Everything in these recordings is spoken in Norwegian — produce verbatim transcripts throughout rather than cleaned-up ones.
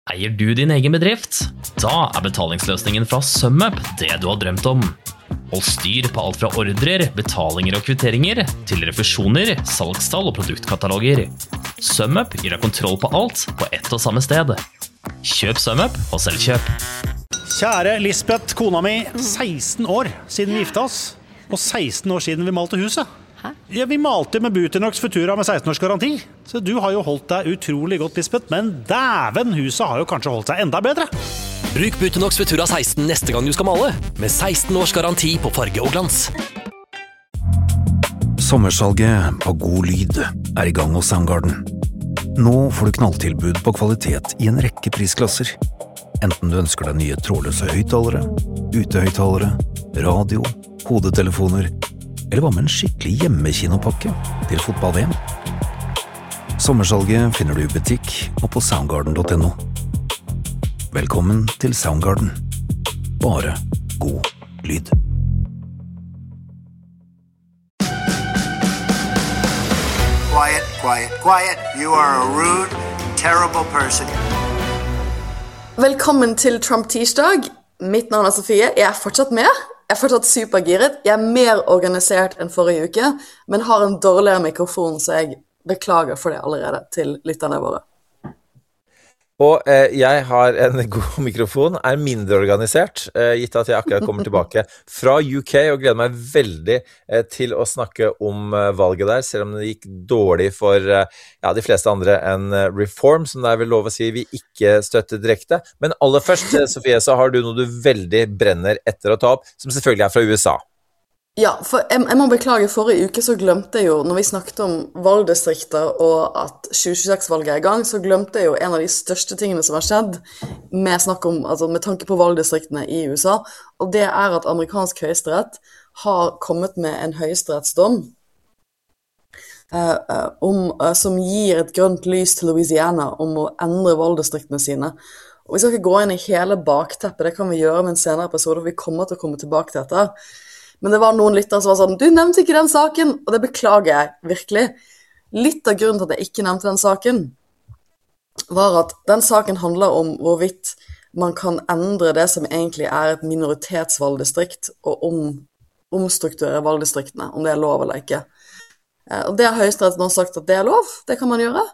Eier du din egen bedrift? Da er betalingsløsningen fra SumUp det du har drømt om. Hold styr på alt fra ordrer, betalinger og kvitteringer, til refusjoner, salgstall og produktkataloger. SumUp gir deg kontroll på alt på ett og samme sted. Kjøp SumUp og selv kjøp. Kjære Lisbeth, kona mi, seksten år siden vi gifta oss, og seksten år siden vi malte huset. Hæ? Ja, vi malte med Buteinox Futura med seksten års garanti. Så du har jo holdt deg utrolig godt, Lisbeth, men dæven, huset har jo kanskje holdt seg enda bedre. Bruk Buteinox Futura seksten neste gang du skal male, med seksten års garanti på farge og glans. Sommersalget av god lyd er i gang hos Soundgarden. Nå får du knalltilbud på kvalitet i en rekke prisklasser. Enten du ønsker deg nye trådløse høyttalere, utehøyttalere, radio, hodetelefoner, eller hva med en skikkelig hjemmekinopakke til fotball-V M? Sommersalget finner du i butikk og på soundgarden punktum no. Velkommen til Soundgarden. Bare god lyd. Quiet, quiet, quiet. You are a rude, terrible person. Velkommen til Trump-tirsdag. Mitt navn er Sofie. Jeg er fortsatt med. Jeg er fortsatt supergiret. Jeg er mer organisert enn forrige uke, men har en dårligere mikrofon, så jeg beklager for det allerede til lytterne våre. Og eh, jeg har en god mikrofon, er mindre organisert, eh, gitt at jeg akkurat kommer tilbake fra U K, og gleder meg veldig eh, til å snakke om eh, valget der, selv om det gikk dårlig for eh, ja, de fleste andre enn eh, Reform, som det er vel lov å si vi ikke støtter direkte. Men aller først, eh, Sofie, så har du noe du veldig brenner etter å ta opp, som selvfølgelig er fra U S A. Ja, for jeg, jeg må beklage, forrige uke så glemte jeg jo, når vi snakket om valgdistrikter og at tjue tjueseks-valget er i gang, så glemte jeg jo en av de største tingene som har skjedd med, snakk om, altså med tanke på valgdistriktene i U S A, og det er at amerikansk høyesterett har kommet med en høyesterettsdom eh, eh, om, eh, som gir et grønt lys til Louisiana om å endre valgdistriktene sine. Og vi skal ikke gå inn i hele bakteppet, det kan vi gjøre med en senere episode, for vi kommer til å komme tilbake til dette. Men det var noen lyttere som var sånn, du nevnte ikke den saken, og det beklager jeg virkelig. Litt av grunnen til at jeg ikke nevnte den saken, var at den saken handler om hvorvidt man kan endre det som egentlig er et minoritetsvalgdistrikt, og om, omstrukturere valgdistriktene, om det er lov eller ikke. Og det har Høyesterett nå sagt at det er lov, det kan man gjøre.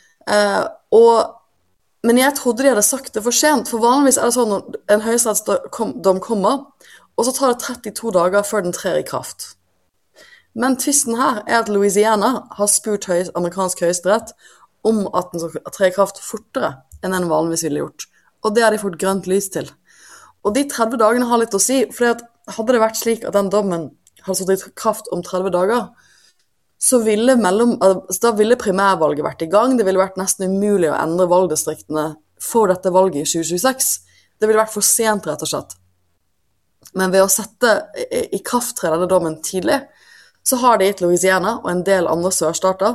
Og, men jeg trodde de hadde sagt det for sent, for vanligvis er det sånn at en høyesterettsdom kommer, og så tar det trettito dager før den trer i kraft. Men tvisten her er at Louisiana har spurt høy, amerikansk høyesterett om at den skal tre i kraft fortere enn den vanligvis ville gjort. Og det har de fått grønt lys til. Og de tretti dagene har litt å si, for hadde det vært slik at den dommen hadde stått i kraft om tretti dager, så ville, mellom, altså da ville primærvalget vært i gang, det ville vært nesten umulig å endre valgdistriktene for dette valget i tjue tjueseks. Det ville vært for sent, rett og slett. Men ved å sette i kraft denne dommen tidlig, så har det gitt Louisiana og en del andre sørstater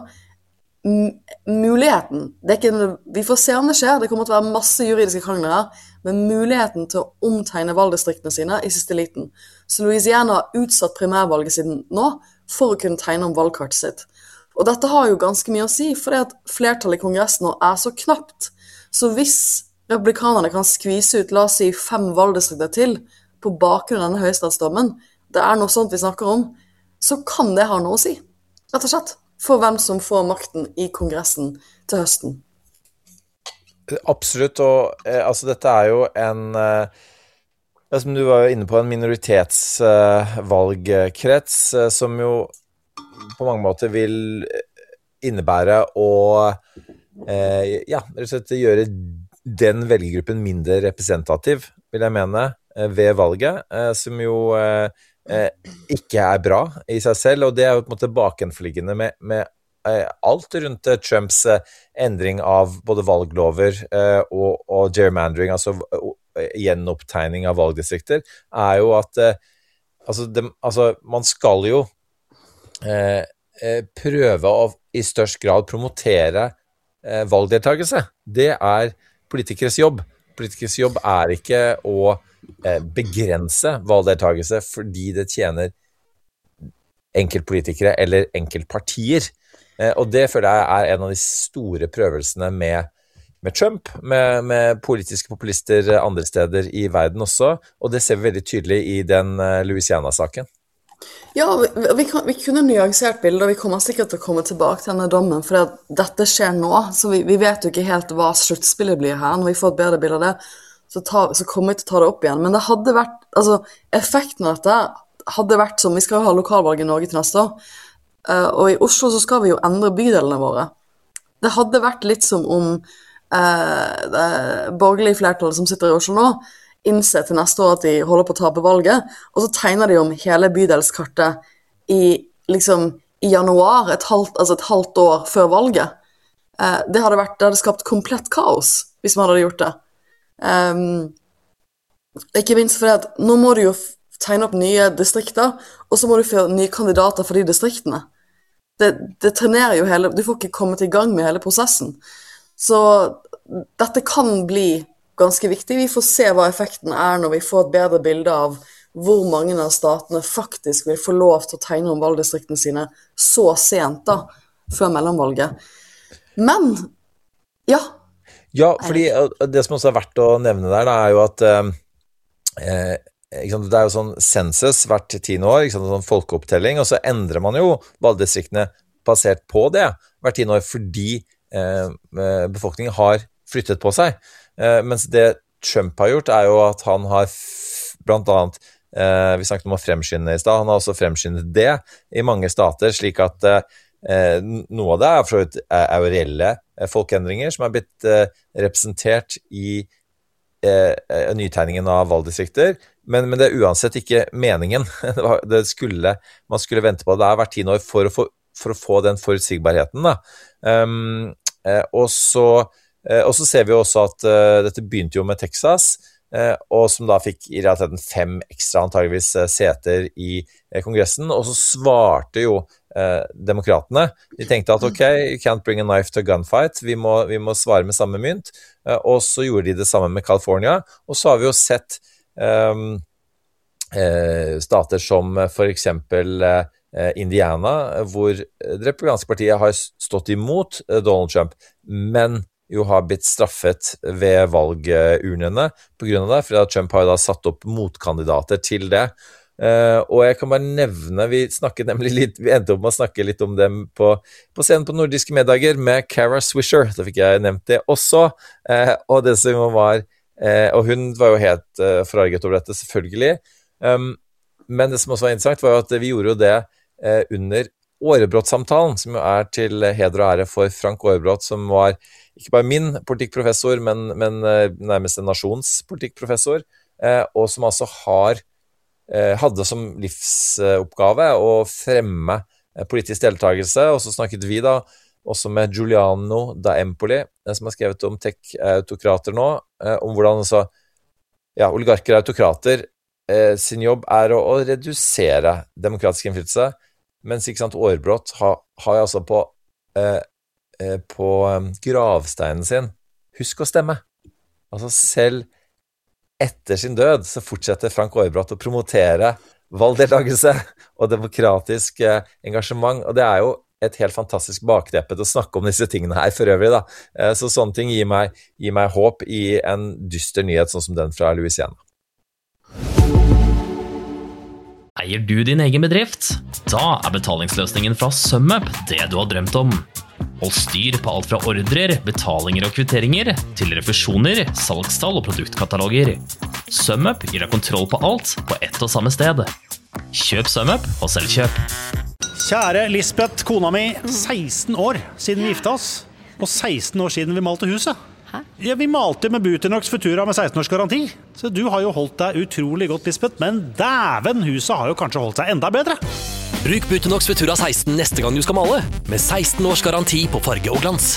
muligheten, det er ikke, vi får se om det skjer, det kommer til å være masse juridiske krangler her, men muligheten til å omtegne valgdistriktene sine i siste liten. Så Louisiana har utsatt primærvalget siden nå for å kunne tegne om valgkartet sitt. Og dette har jo ganske mye å si, fordi at flertallet i kongressen nå er så knapt. Så hvis republikanerne kan skvise ut, la oss si, fem valgdistrikter til, på bakgrunn av denne høyesterettsdommen, det er noe sånt vi snakker om, så kan det ha noe å si, rett og slett, for hvem som får makten i kongressen til høsten. Absolutt, og eh, altså dette er jo en, eh, som du var inne på, en minoritetsvalgkrets, eh, som jo på mange måter vil innebære å eh, ja, rett og slett gjøre den velgergruppen mindre representativ, vil jeg mene, ved valget, eh, som jo eh, ikke er bra i seg selv, og det er jo på en måte bakenforliggende med, med eh, alt rundt eh, Trumps eh, endring av både valglover eh, og, og gerrymandering, altså eh, gjenopptegning av valgdistrikter, er jo at eh, altså, det, altså, man skal jo eh, prøve å i størst grad promotere eh, valgdeltakelse. Det er politikeres jobb. Politikers jobb er ikke å begrense valgdeltakelse fordi det tjener enkeltpolitikere eller enkeltpartier. Og det føler jeg er en av de store prøvelsene med med Trump, med, med politiske populister andre steder i verden også, og det ser vi veldig tydelig i den Louisiana-saken. Ja, vi, vi, kan, vi kunne nyansert bildet, og vi kommer sikkert til å komme tilbake til denne dommen, for dette skjer nå, så vi, vi vet jo ikke helt hva sluttspillet blir her. Når vi får et bedre bilde av det, så, ta, så kommer vi til å ta det opp igjen. Men det hadde vært, altså, effekten av dette hadde vært som, vi skal jo ha lokalvalg i Norge til neste år, uh, og i Oslo så skal vi jo endre bydelene våre. Det hadde vært litt som om uh, det borgerlige flertallet som sitter i Oslo nå, innser til neste år at de holder på å tape valget, og så tegner de om hele bydelskartet i, liksom, i januar, et halvt, altså et halvt år før valget. Uh, det, hadde vært, det hadde skapt komplett kaos hvis man hadde gjort det. Um, ikke minst fordi at nå må du jo tegne opp nye distrikter, og så må du få nye kandidater for de distriktene. Det, det trenerer jo hele, du får ikke kommet i gang med hele prosessen. Så dette kan bli ganske viktig. Vi får se hva effekten er når vi får et bedre bilde av hvor mange av statene faktisk vil få lov til å tegne om valgdistriktene sine så sent da, før mellomvalget. Men, ja. Ja, fordi det som også er verdt å nevne der, da, er jo at eh, ikke sant, det er jo sånn census hvert tiende år, ikke sant, sånn folkeopptelling, og så endrer man jo valgdistriktene basert på det hvert tiende år, fordi eh, befolkningen har flyttet på seg. Uh, mens det Trump har gjort er jo at han har f- blant annet, uh, vi snakket om å fremskynde i sted, han har også fremskyndet det i mange stater, slik at uh, noe av det er, for er, er jo reelle uh, folkeendringer som er blitt uh, representert i uh, nytegningen av valgdistrikter, men, men det er uansett ikke meningen. det skulle, man skulle vente på det, det er hvert tiende år for å få, for å få den forutsigbarheten da. Um, uh, og så Uh, og så ser vi også at uh, dette begynte jo med Texas, uh, og som da fikk i realiteten fem ekstra antageligvis uh, seter i uh, kongressen, og så svarte jo uh, demokratene. De tenkte at ok, you can't bring a knife to a gunfight, vi må, vi må svare med samme mynt, uh, og så gjorde de det samme med California, og så har vi jo sett um, uh, stater som uh, for eksempel uh, Indiana, hvor det republikanske partiet har stått imot uh, Donald Trump, men jo har blitt straffet ved valgurnene på grunn av det, fordi at Trump har jo da satt opp motkandidater til det. Uh, og jeg kan bare nevne, vi snakket nemlig litt, vi endte opp med å snakke litt om dem på, på scenen på Nordiske Middager med Kara Swisher, da fikk jeg nevnt det også, uh, og det som var, uh, og hun var jo helt uh, forarget over dette, selvfølgelig. Um, men det som også var interessant var jo at vi gjorde jo det uh, under Aarebrot-samtalen, som jo er til heder og ære for Frank Aarebrot, som var ikke bare min politikkprofessor, men, men nærmest en nasjonspolitikkprofessor, eh, og som altså har, eh, hadde som livsoppgave å fremme eh, politisk deltakelse, og så snakket vi da også med Giuliano da Empoli, eh, som har skrevet om tech-autokrater nå, eh, om hvordan altså, ja, oligarker og autokrater eh, sin jobb er å, å redusere demokratisk innflytelse, mens ikke sant, Aarebrot har, har altså på eh, på gravsteinen sin, husk å stemme. Altså selv etter sin død så fortsetter Frank Aarebrot å promotere valgdeltakelse og demokratisk engasjement, og det er jo et helt fantastisk bakteppe til å snakke om disse tingene her for øvrig da. Så sånne ting gir meg, gir meg håp i en dyster nyhet sånn som den fra Louisiana. Eier du din egen bedrift? Da er betalingsløsningen fra SumUp det du har drømt om. Hold styr på alt fra ordrer, betalinger og kvitteringer, til refusjoner, salgstall og produktkataloger. SumUp gir deg kontroll på alt på ett og samme sted. Kjøp SumUp og selv kjøp. Kjære Lisbeth, kona mi, seksten år siden vi gifta oss, og seksten år siden vi malte huset. Hæ? Ja, vi malte med Buternox Futura med seksten års garanti. Så du har jo holdt deg utrolig godt, Lisbeth, men dæven, huset har jo kanskje holdt seg enda bedre. Bruk Buternox Futura seksten neste gang du skal male, med seksten års garanti på farge og glans.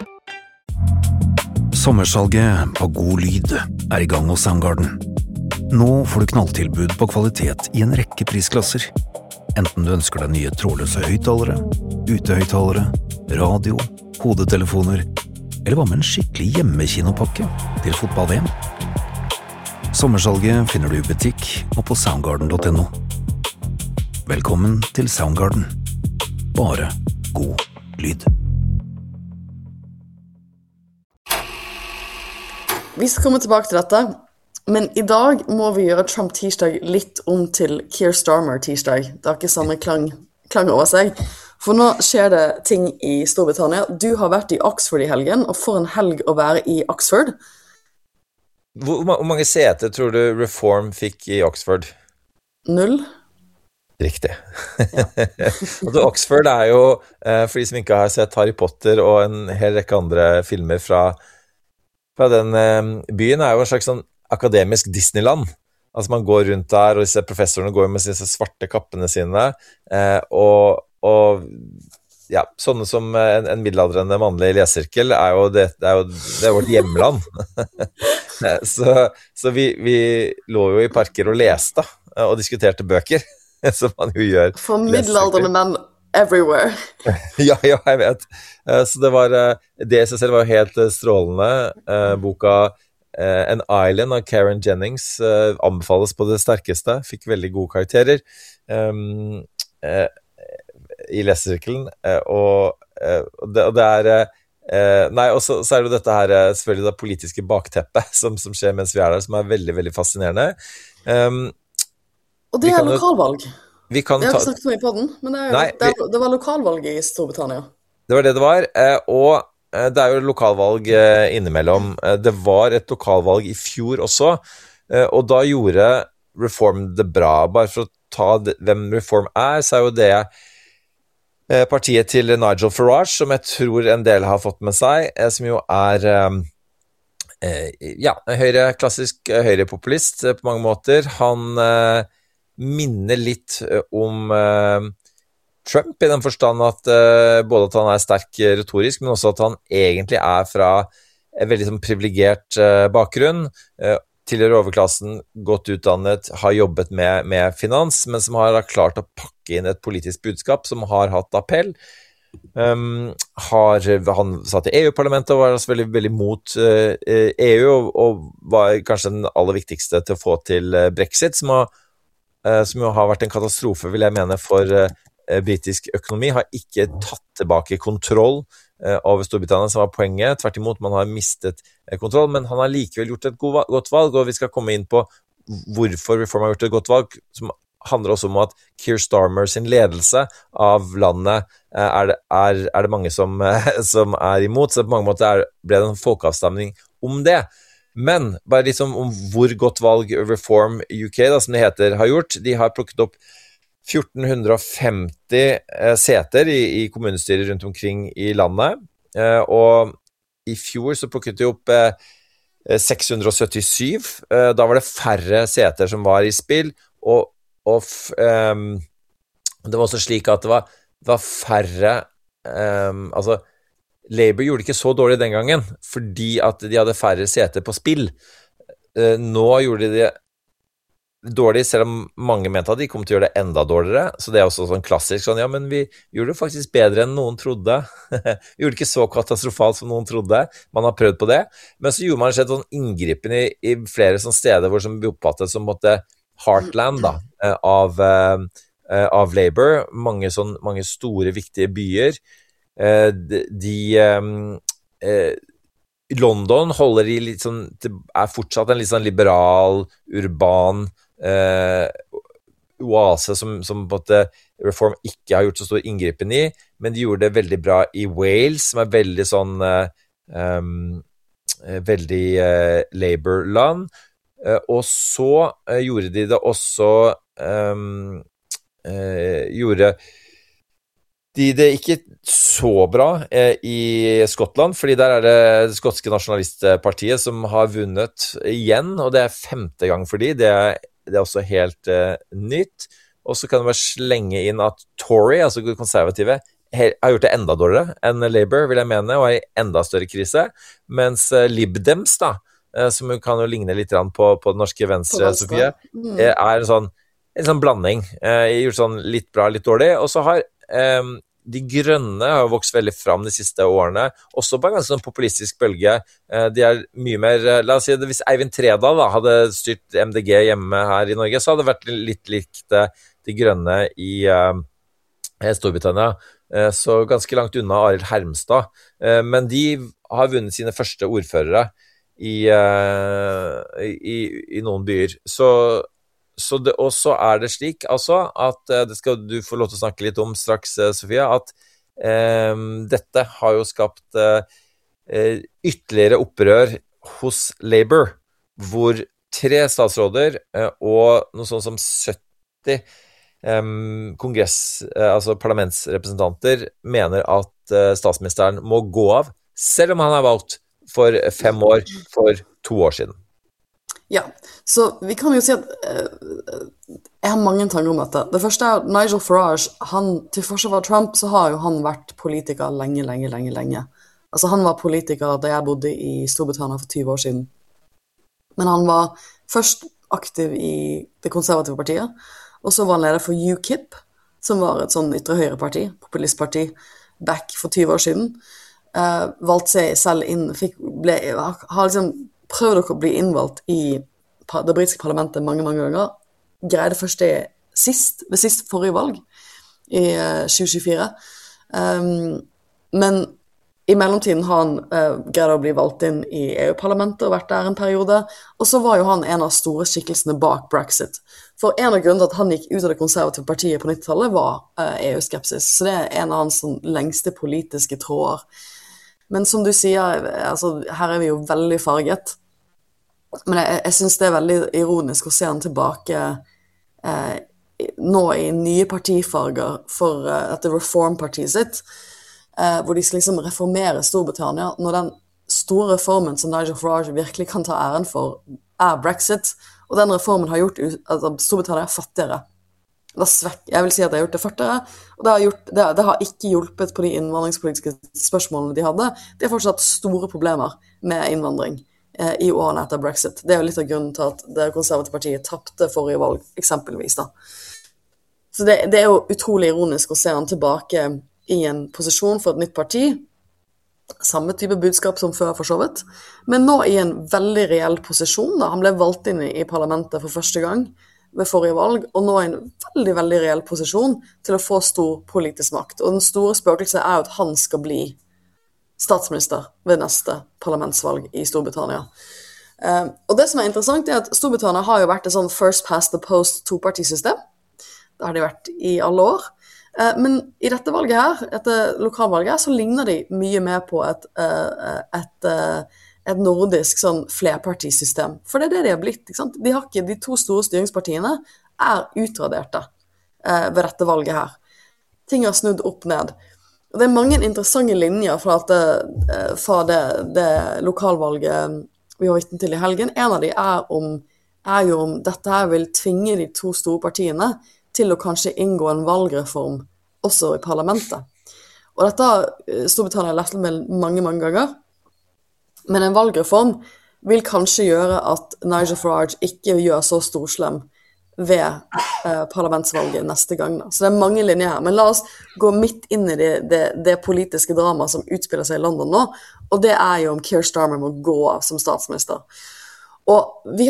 Sommersalget av god lyd er i gang hos Soundgarden. Nå får du knalltilbud på kvalitet i en rekke prisklasser. Enten du ønsker deg nye trådløse høyttalere, utehøyttalere, radio, hodetelefoner, eller hva med en skikkelig hjemmekinopakke til fotball-V M. Sommersalget finner du i butikk og på soundgarden punktum no. Velkommen til Soundgarden. Bare god lyd. Vi skal komme tilbake til dette, men i dag må vi gjøre Trump-tirsdag litt om til Keir Starmer-tirsdag. Det har ikke samme klang, klang over seg. For nå skjer det ting i Storbritannia. Du har vært i Oxford i helgen, og for en helg å være i Oxford. Hvor, hvor mange seter tror du Reform fikk i Oxford? Null. Riktig. Ja. Og Oxford er jo, for de som ikke har sett Harry Potter og en hel rekke andre filmer fra, fra den byen, er jo en slags sånn akademisk Disneyland. Altså man går rundt der, og disse professorene går med disse svarte kappene sine, og, og ja, sånne som en, en middelaldrende mannlig lesesirkel er jo det, det er jo det er vårt hjemland. så så vi, vi lå jo i parker og leste og diskuterte bøker, som man jo gjør. For middelaldrende menn everywhere. ja, ja, jeg vet. Så det var, det i seg selv var jo helt strålende. Boka An Island av Karen Jennings anbefales på det sterkeste, fikk veldig gode karakterer. Um, eh, i lesesirkelen, og, og, det, og det er eh, nei, og så, så er det jo dette her selvfølgelig det politiske bakteppet som, som skjer mens vi er der, som er veldig, veldig fascinerende. Um, og det er lokalvalg. Vi kan jeg har ta... ikke snakket mye på den, men det, er jo, nei, det, er, vi... det var lokalvalg i Storbritannia. Det var det det var, og det er jo lokalvalg innimellom. Det var et lokalvalg i fjor også, og da gjorde Reform det bra. Bare for å ta det, hvem Reform er, så er jo det partiet til Nigel Farage, som jeg tror en del har fått med seg, som jo er eh, ja, høyre, klassisk høyrepopulist på mange måter. Han eh, minner litt om eh, Trump, i den forstand at eh, både at han er sterk retorisk, men også at han egentlig er fra en veldig sånn, privilegert eh, bakgrunn, eh, tilhører overklassen, godt utdannet, har jobbet med, med finans, men som har klart å pakke inn et politisk budskap som har hatt appell. Um, har, han satt i E U-parlamentet og var altså veldig, veldig mot uh, E U, og, og var kanskje den aller viktigste til å få til uh, Brexit, som, har, uh, som jo har vært en katastrofe, vil jeg mene, for uh, britisk økonomi. Har ikke tatt tilbake kontroll over Storbritannia, som var poenget. Tvert imot, man har mistet kontroll, men han har likevel gjort et godt valg, og vi skal komme inn på hvorfor Reform har gjort et godt valg, som handler også om at Keir Starmer sin ledelse av landet er det, er, er det mange som, som er imot, så på mange måter er, ble det en folkeavstemning om det. Men bare liksom om hvor godt valg Reform U K, da, som det heter, har gjort. De har plukket opp fjorten femti eh, seter i, i kommunestyrer rundt omkring i landet, eh, og i fjor så plukket de opp eh, seks hundre syttisju, eh, da var det færre seter som var i spill, og, og f, eh, det var også slik at det var, det var færre, eh, altså Labour gjorde ikke så dårlig den gangen, fordi at de hadde færre seter på spill. Eh, nå gjorde de det dårlig, selv om mange mente at de kom til å gjøre det enda dårligere, så det er også sånn klassisk, sånn, ja, men vi gjorde det faktisk bedre enn noen trodde. Vi gjorde det ikke så katastrofalt som noen trodde, man har prøvd på det, men så gjorde man et sånn inngripen i, i flere sånne steder hvor som ble oppfattet som måtte heartland da, av, av Labour, mange, sånn, mange store, viktige byer. De, de eh, London holder i litt sånn, det er fortsatt en litt sånn liberal, urban eh, oase som, som på en måte Reform ikke har gjort så stor inngripen i, men de gjorde det veldig bra i Wales, som er veldig sånn eh, um, veldig eh, Labour-land, eh, og så eh, gjorde de det også um, eh, gjorde de det ikke så bra eh, i Skottland, fordi der er det det skotske nasjonalistpartiet som har vunnet igjen, og det er femte gang for de, det er, det er også helt eh, nytt. Og så kan du bare slenge inn at Tory, altså konservative, he, har gjort det enda dårligere enn Labour, vil jeg mene, og er i enda større krise, mens eh, Lib Dems da, eh, som kan jo ligne litt på, på den norske venstre, venstre. Sofie, mm. eh, er en sånn, en sånn blanding, eh, gjort sånn litt bra, litt dårlig, og så har Um, de grønne har vokst veldig fram de siste årene, også på en ganske sånn populistisk bølge. Uh, de er mye mer, uh, la oss si det, hvis Eivind Tredal da, hadde styrt M D G hjemme her i Norge, så hadde det vært litt likt uh, de grønne i uh, Storbritannia, uh, så ganske langt unna Arild Hermstad. Uh, men de har vunnet sine første ordførere i, uh, i, i noen byer. Så, så det, og så er det slik altså at uh, det skal du få lov til å snakke litt om straks, uh, Sofia, at um, dette har jo skapt uh, uh, ytterligere opprør hos Labour, hvor tre statsråder uh, og noe sånt som sytti um, kongress, uh, altså parlamentsrepresentanter mener at uh, statsministeren må gå av, selv om han er valgt for fem år, for to år siden. Ja, så vi kan jo si at uh, jeg har mange tanker om dette. Det første er at Nigel Farage, han, til forskjell fra Trump, så har jo han vært politiker lenge, lenge, lenge, lenge. Altså han var politiker da jeg bodde i Storbritannia for tyve år siden. Men han var først aktiv i det konservative partiet, og så var han leder for U K I P, som var et sånn ytre høyre parti, populistparti, back for tyve år siden. Uh, valgte seg selv inn, fikk, ble, har liksom prøvd å bli innvalgt i det britiske parlamentet mange, mange ganger. Greide først det sist, ved sist forrige valg, i uh, tjue tjuefire. Um, men i mellomtiden har han uh, greid å bli valgt inn i E U-parlamentet og vært der en periode, og så var jo han en av store skikkelsene bak Brexit. For en av grunnene til at han gikk ut av det konservative partiet på nittitallet var uh, E U-skepsis, så det er en av hans sånn, lengste politiske tråder. Men som du sier, altså, her er vi jo veldig farget, men jeg, jeg synes det er veldig ironisk å se han tilbake uh, nå i nye partifarger for uh, dette reformpartiet sitt, Uh, hvor de skal liksom reformere Storbritannia, når den store reformen som Nigel Farage virkelig kan ta æren for, er Brexit, og den reformen har gjort at Storbritannia er fattigere. Svek, jeg vil si at det har gjort det fattigere, og det har, gjort, det, det har ikke hjulpet på de innvandringspolitiske spørsmålene de hadde. De har fortsatt store problemer med innvandring uh, i årene etter Brexit. Det er jo litt av grunnen til at det konservative partiet tappte forrige valg, eksempelvis da. Så det, det er jo utrolig ironisk å se han tilbake i en posisjon for et nytt parti, samme type budskap som før for så vidt, men nå i en veldig reell posisjon. Da. Han ble valgt inn i parlamentet for første gang ved forrige valg, og nå i en veldig, veldig reell posisjon til å få stor politisk makt. Og den store spøkelsen er jo at han skal bli statsminister ved neste parlamentsvalg i Storbritannia. Uh, og det som er interessant er at Storbritannia har jo vært et sånn first past the post topartisystem. Det har de vært i alle år. Men i dette valget her, etter lokalvalget her, så ligner de mye mer på et, et, et nordisk sånn flerpartisystem. For det er det de har blitt, ikke sant? De har ikke, de to store styringspartiene er utraderte ved dette valget her. Ting har snudd opp ned. Og det er mange interessante linjer fra, det, fra det, det lokalvalget vi har vitne til i helgen. En av de er, om, er jo om dette her vil tvinge de to store partiene til å kanskje inngå en valgreform også i parlamentet. Og dette har Storbritannia lært med mange, mange ganger. Men en valgreform vil kanskje gjøre at Nigel Farage ikke gjør så storslem ved eh, parlamentsvalget neste gang. Da. Så det er mange linjer her. Men la oss gå midt inn i det, det, det politiske drama som utspiller seg i London nå, og det er jo om Keir Starmer må gå av som statsminister. Og vi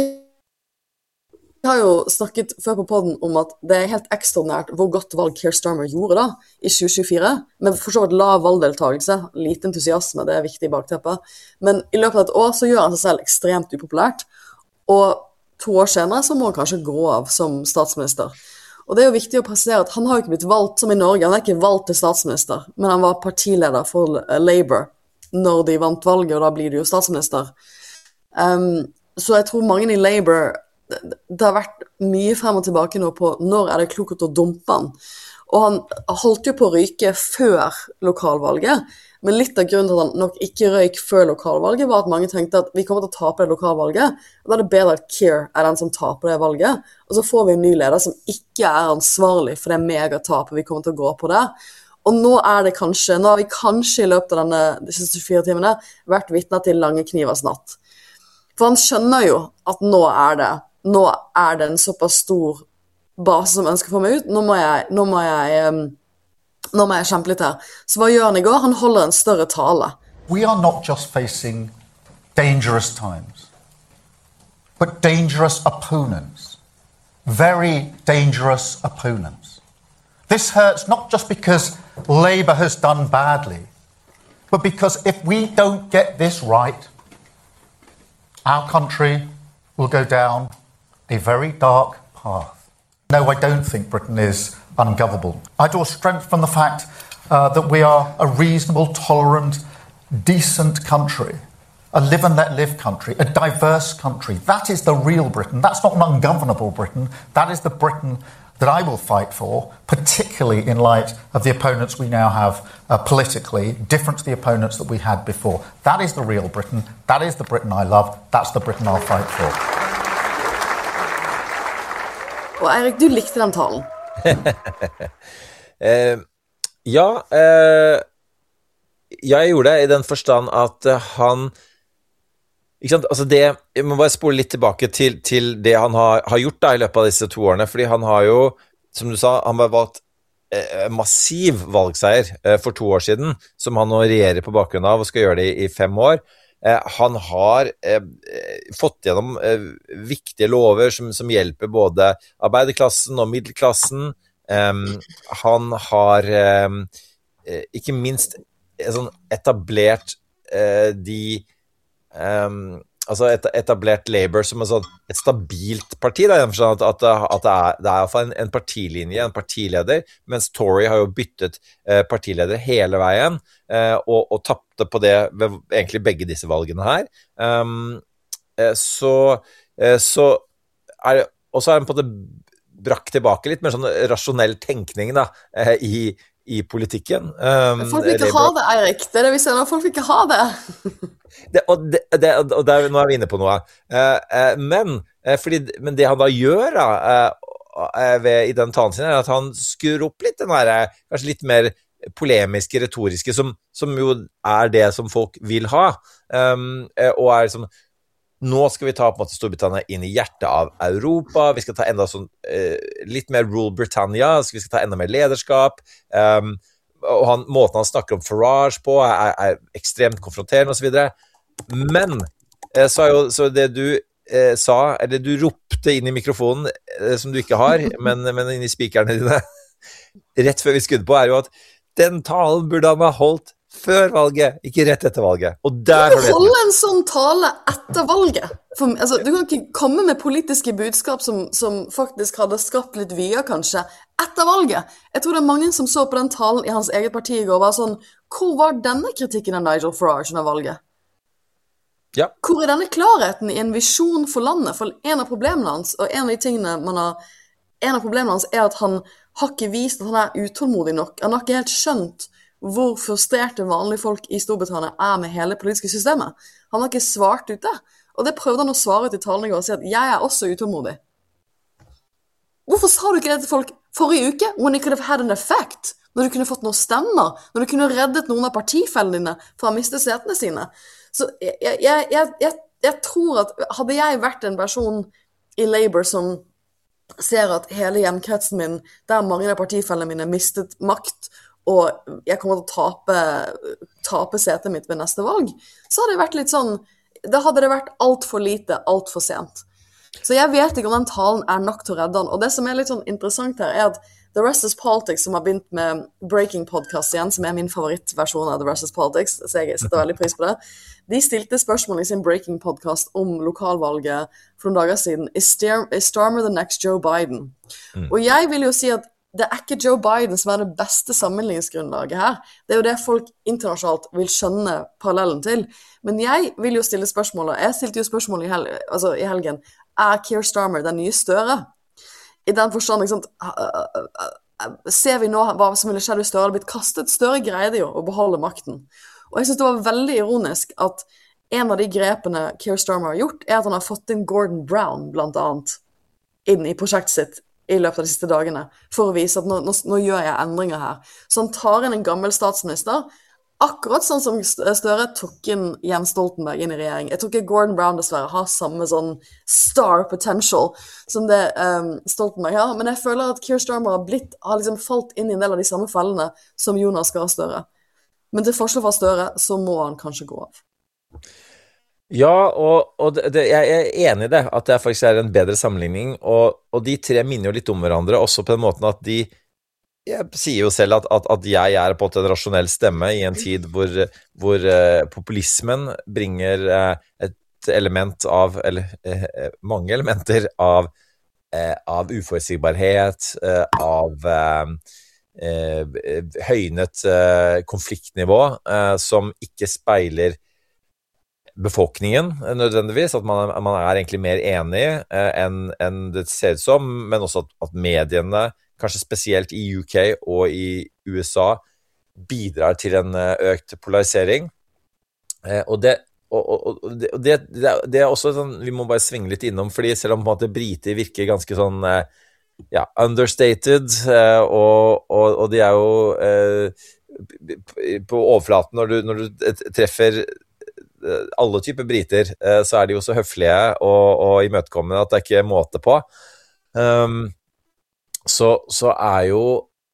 Vi har jo snakket før på podden om at det er helt ekstraordinært hvor godt valg Keir Starmer gjorde da, i tjue tjuefire, men for så vidt lav valgdeltagelse, lite entusiasme, det er viktig i bakteppet. Men i løpet av et år så gjør han seg selv ekstremt upopulært, og to år senere så må han kanskje gå av som statsminister. Og det er jo viktig å presisere at han har jo ikke blitt valgt som i Norge, han er ikke valgt til statsminister, men han var partileder for Labour når de vant valget, og da blir det jo statsminister. Um, så jeg tror mange i Labour det har vært mye frem og tilbake nå på når er det klokt å dumpe han. Og han holdt jo på å ryke før lokalvalget, men litt av grunnen til at han nok ikke røyk før lokalvalget var at mange tenkte at vi kommer til å tape det lokalvalget, og da er det bedre at Keir er den som taper det valget, og så får vi en ny leder som ikke er ansvarlig for det megatapet vi kommer til å gå på det. Og nå er det kanskje, nå har vi kanskje i løpet av denne, disse tjuefire timene vært vitner til lange knivers natt. For han skjønner jo at nå er det nå er det en såpass stor base som ønsker å få meg ut, nå må jeg, nå må jeg, um, nå må jeg kjempe litt her. Så hva gjør han i går? Han holder en større tale. We are not just facing dangerous times, but dangerous opponents. Very dangerous opponents. This hurts not just because Labour has done badly, but because if we don't get this right, our country will go down a very dark path. No, I don't think Britain is ungovernable. I draw strength from the fact uh, that we are a reasonable, tolerant, decent country, a live and let live country, a diverse country. That is the real Britain. That's not an ungovernable Britain. That is the Britain that I will fight for, particularly in light of the opponents we now have uh, politically, different to the opponents that we had before. That is the real Britain. That is the Britain I love. That's the Britain I'll fight for. Og Eirik, du likte den talen. uh, ja, uh, jeg gjorde det i den forstand at uh, han ikke sant, altså det, jeg må bare spole litt tilbake til, til det han har, har gjort da, i løpet av disse to årene, fordi han har jo, som du sa, han har valgt eh, massiv valgseier eh, for to år siden, som han nå regjerer på bakgrunn av og skal gjøre det i, i fem år. Eh, han har eh, fått gjennom eh, viktige lover som, som hjelper både arbeiderklassen og middelklassen. Eh, han har eh, ikke minst eh, sånn etablert eh, de Um, altså et, etablert Labour som en sånn, et stabilt parti da, at, at, at det er, det er i hvert fall en, en partilinje, en partileder, mens Tory har jo byttet uh, partileder hele veien uh, og, og tappte på det ved egentlig begge disse valgene her. Um, uh, så, uh, så er det, og så er den på det brakt tilbake litt mer sånn rasjonell tenkning da, uh, i i politikken. Um, folk vil ikke ha det, Eirik. Det er det vi ser nå. Folk vil ikke ha det. det og det, det, og der, nå er vi inne på noe. Uh, uh, men, uh, fordi, men det han da gjør da, uh, ved, i den talen sin, er at han skur opp litt den der, kanskje litt mer polemiske, retoriske, som, som jo er det som folk vil ha. Um, uh, og er liksom nå skal vi ta på en måte Storbritannia inn i hjertet av Europa, vi skal ta enda sånn, eh, litt mer rule Britannia, vi skal ta enda mer lederskap, um, og han, måten han snakker om Farage på er, er ekstremt konfronterende og så videre. Men, eh, så, jo, så det du eh, sa, eller du ropte inn i mikrofonen, eh, som du ikke har, men, men inn i speakerne dine, rett før vi skudde på, er jo at den talen burde han ha holdt før valget, ikke rett etter valget. Og der du kan holde en sånn tale etter valget. For, altså, du kan ikke komme med politiske budskap som, som faktisk hadde skapt litt vyer, kanskje, etter valget. Jeg tror det er mange som så på den talen i hans eget parti i går, var sånn, hvor var denne kritikken av Nigel Farage under valget? Ja. Hvor er denne klarheten i en visjon for landet? For en av problemene hans, og en av de tingene man har, en av problemene hans er at han har ikke vist at han er utålmodig nok. Han har ikke helt skjønt hvor frustrerte vanlige folk i Storbritannia er med hele politiske systemet. Han har ikke svart ut det. Og det prøvde han å svare ut i talen i går og si at jeg er også utålmodig. Hvorfor sa du ikke det til folk forrige uke? When it could have had an effect. Når du kunne fått noen stemmer. Når du kunne reddet noen av partifellene dine fra å miste setene sine. Så jeg, jeg, jeg, jeg, jeg tror at hadde jeg vært en person i Labour som ser at hele hjemkretsen min, der mange av partifellene mine mistet makt, og jeg kommer til å tape, tape setet mitt ved neste valg, så hadde det vært litt sånn, da hadde det vært alt for lite, alt for sent. Så jeg vet ikke om den talen er nok til å redde den, og det som er litt sånn interessant her er at The Rest is Politics, som har begynt med Breaking Podcast igjen, som er min favorittversjon av The Rest is Politics, så jeg setter veldig pris på det, de stilte spørsmål i sin Breaking Podcast om lokalvalget for noen dager siden, is, Star- is Starmer the next Joe Biden? Mm. Og jeg vil jo si at det er ikke Joe Biden som er det beste sammenligningsgrunnlaget her. Det er jo det folk internasjonalt vil skjønne parallellen til. Men jeg vil jo stille spørsmålet, jeg stilte jo spørsmål i, hel, altså i helgen, er Keir Starmer den nye Støre? I den forstand, ikke sant, ser vi nå hva som ville skjedd hvis Støre hadde blitt kastet? Støre greide jo å beholde makten. Og jeg synes det var veldig ironisk at en av de grepene Keir Starmer har gjort, er at han har fått inn Gordon Brown, blant annet, inn i prosjektet sitt, i løpet av de siste dagene, for å vise at nå, nå, nå gjør jeg endringer her. Så han tar inn en gammel statsminister, akkurat sånn som Støre tok inn Jens Stoltenberg inn i regjering. Jeg tror ikke Gordon Brown dessverre har samme sånn star potential som det um, Stoltenberg har, men jeg føler at Keir Starmer har, blitt, har liksom falt inn i en del av de samme fellene som Jonas Gahr Støre. Men til forskjell fra Støre, så må han kanskje gå av. Ja, og, og det, jeg er enig i det, at det faktisk er en bedre sammenligning, og, og de tre minner jo litt om hverandre, også på den måten at de, jeg sier jo selv at, at, at jeg er på en rasjonell stemme i en tid hvor, hvor uh, populismen bringer uh, et et element av, eller eh, mange elementer av, eh, av uforutsigbarhet, eh, av eh, eh, høynet eh, konfliktnivå, eh, som ikke speiler befolkningen nødvendigvis, at man, man er egentlig mer enig eh, enn, enn det ser ut som, men også at, at mediene, kanskje spesielt i U K og i U S A, bidrar til en økt polarisering. Eh, og det Og, og, og det, det, det er også sånn, vi må bare svinge litt innom, fordi selv om på en måte briter virker ganske sånn, ja, understated, og, og, og de er jo eh, på overflaten, når du, når du treffer alle typer briter, så er de jo så høflige og, og imøtekommende at det er ikke måte på. Um, så, så er jo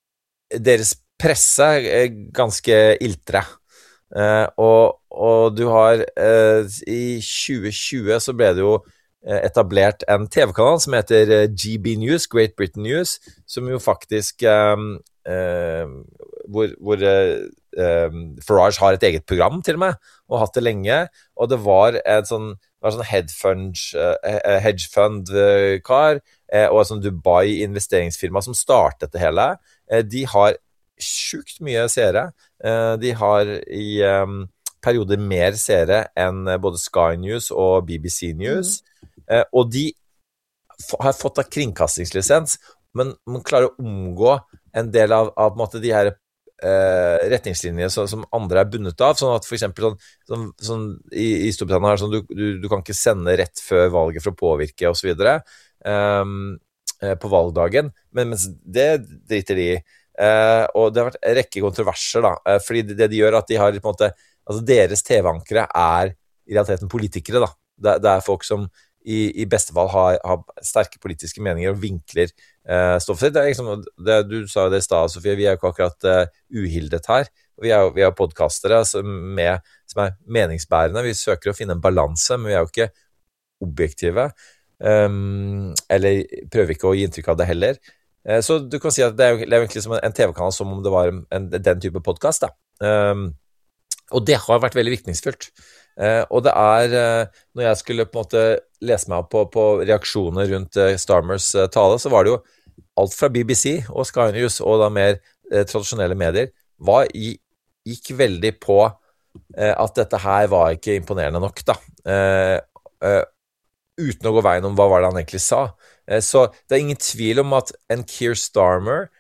deres presse ganske iltre. Uh, og, og du har uh, i tjue tjue så ble det jo uh, etablert en T V-kanal som heter uh, G B News, Great Britain News, som jo faktisk um, uh, hvor, hvor uh, um, Farage har et eget program til og med, og hatt det lenge, og det var et sånn, var sånn hedgefund, uh, hedgefund-kar uh, og et sånn Dubai-investeringsfirma som startet det hele. Uh, de har sjukt mye seere. De har i um, perioder mer seere enn både Sky News og B B C News. Mm. Og de har fått av kringkastingslisens, men man klarer å omgå en del av, av på en måte, de her uh, retningslinjene som, som andre er bundet av, sånn at for eksempel sånn, sånn, sånn, i, i Storbritannia er det sånn, du, du, du kan ikke sende rett før valget for å påvirke og så videre um, på valgdagen, men mens det driter de i. Uh, og det har vært en rekke kontroverser da, uh, fordi det, det de gjør at de har på en måte, altså deres T V-ankere er i realiteten politikere da, det, det er folk som i, i beste fall har, har sterke politiske meninger og vinkler uh, stoffet sitt. Det er liksom, det, du sa jo det i sted, Sofie, vi er jo ikke akkurat uh, uhildet her, vi er jo vi er podcastere som, med, som er meningsbærende, vi søker å finne en balanse, men vi er jo ikke objektive, um, eller prøver ikke å gi inntrykk av det heller. Så du kan si at det er jo egentlig som en T V-kanal som om det var en, den type podcast da. Um, og det har vært veldig virkningsfullt. Uh, og det er, uh, når jeg skulle på en måte lese meg opp på, på reaksjoner rundt uh, Starmers uh, tale, så var det jo alt fra B B C og Sky News og da mer uh, tradisjonelle medier, var i, gikk veldig på uh, at dette her var ikke imponerende nok da. Uh, uh, uten å gå veien om hva var det han egentlig sa. Så det er ingen tvil om at en Keir Starmer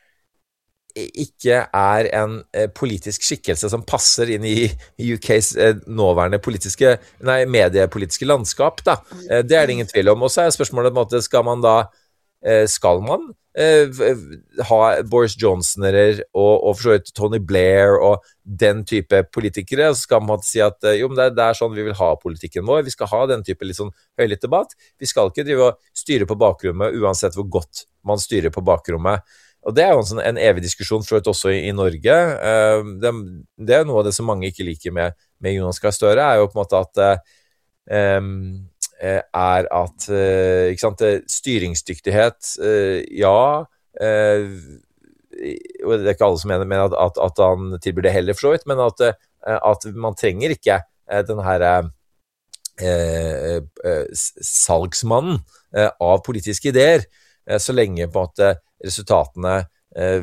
ikke er en politisk skikkelse som passer inn i U K's nåværende politiske, nei, mediepolitiske landskap da. Det er det ingen tvil om. Og så er spørsmålet på en måte, skal man da, skal man ha Boris Johnson eller, og, og for så vidt Tony Blair og den type politikere, så skal man si at jo, men det, det er sånn vi vil ha politikken vår, vi skal ha den type litt sånn høylytt debatt, vi skal ikke drive og styre på bakrommet uansett hvor godt man styrer på bakrommet, og det er jo en, sånn, en evig diskusjon for øvrigt også i, i Norge. Det, det er noe av det som mange ikke liker med, med Jonas Gahr Støre, er jo på en måte at um, er at ikke sant, styringsdyktighet, ja, og det er ikke alle som mener, mener at, at, at han tilbyr det heller for så vidt, men at, at man trenger ikke den her eh, salgsmannen av politiske ideer, så lenge på en måte resultatene eh,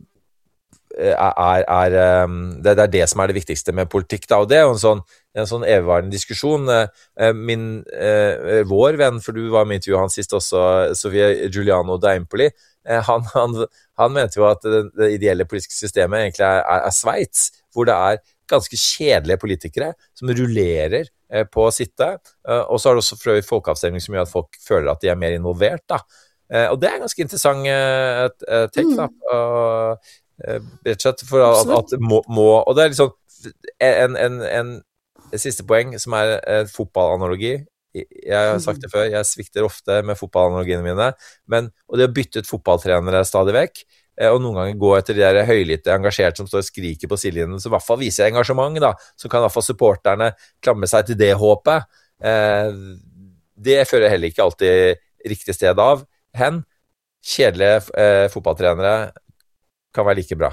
Er, er, det er det som er det viktigste med politikk da, og det er jo en sånn, en sånn evigvarende diskusjon. Min, vår venn, for du var med i intervjuet han sist også, Sofie Giuliano D'Empoli, han, han, han mente jo at det, det ideelle politiske systemet egentlig er, er, er Sveits, hvor det er ganske kjedelige politikere som rullerer på å sitte, og så har det også frøy folkeavstemning som gjør at folk føler at de er mer involvert da. Og det er ganske interessant take da, og rett og slett for at, at må, må, og det er liksom en, en, en, en siste poeng som er en fotballanalogi. Jeg har sagt det før, jeg svikter ofte med fotballanalogiene mine, men, og det å bytte ut fotballtrenere stadig vekk, og noen ganger gå etter de der høylytte engasjerte som står og skriker på sidelinjen, så i hvert fall viser engasjement da, så kan i hvert fall supporterne klamre seg til det håpet. Det fører heller ikke alltid riktig sted av hen. Kjedelige eh, fotballtrenere kan være like bra.